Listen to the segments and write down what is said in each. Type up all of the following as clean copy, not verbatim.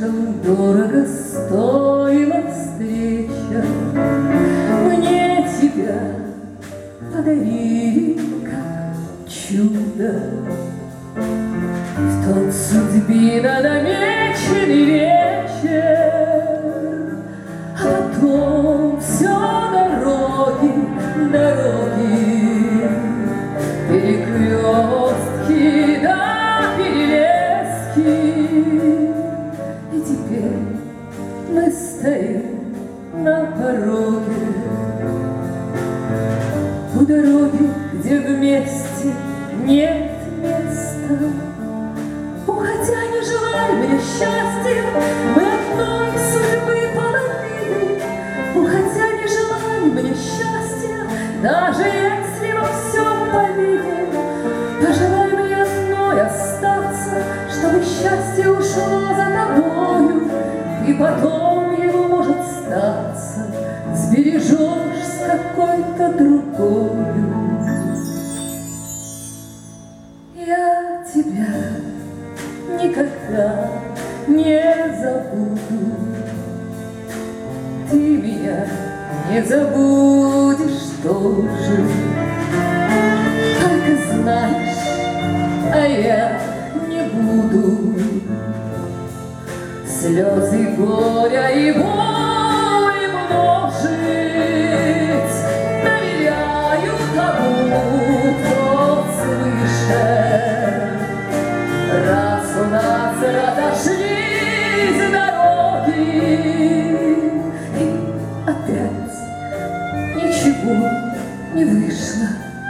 слишком дорого стоила встреча. Мне тебя подарили как чудо. В тот судьбино намеченный вечер, а потом все дороги, перекрестки да перелески. И теперь мы стоим на пороге у дороги, где вместе нет места. Уходя, не желай мне счастья, мы одной судьбы половины. Уходя, не желай мне счастья, даже если во всем повинен. Пожелай мне одной остаться, чтобы счастье ушло за тобою, и потом его, может, статься сбережешь с какой-то другою. Я тебя никогда не забуду, ты меня не забудешь тоже. Только знаешь, а я не буду слезы горя и боли множить. Доверяю тому, кто свыше. Раз у нас разошлись дороги, и опять ничего не вышло.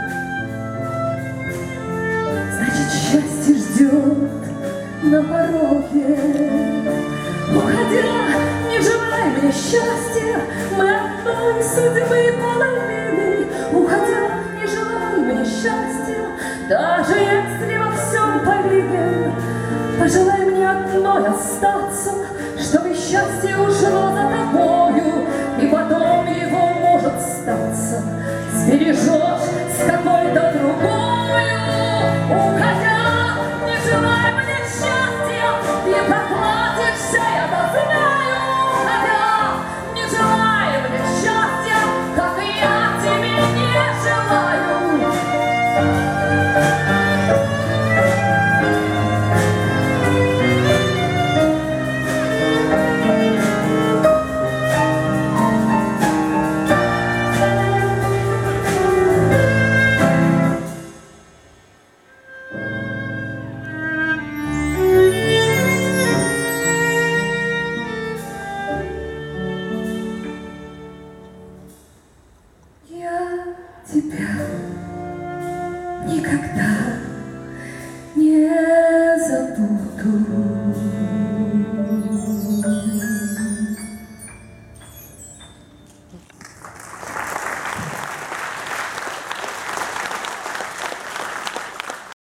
Значит, счастье ждет на пороге. Уходя, не желай мне счастья, мы одной судьбы половины. Уходя, не желай мне счастья, даже если во всем повинен. Пожелай мне одной остаться, чтобы счастье ушло за тобою, и потом его, может, статься сбережешь с какой-то другою. Уходя, не желай мне счастья, ты поплатишься, я-то знаю. Уходя, не желай мне счастья, как и я тебе не желаю. Тебя никогда не забуду.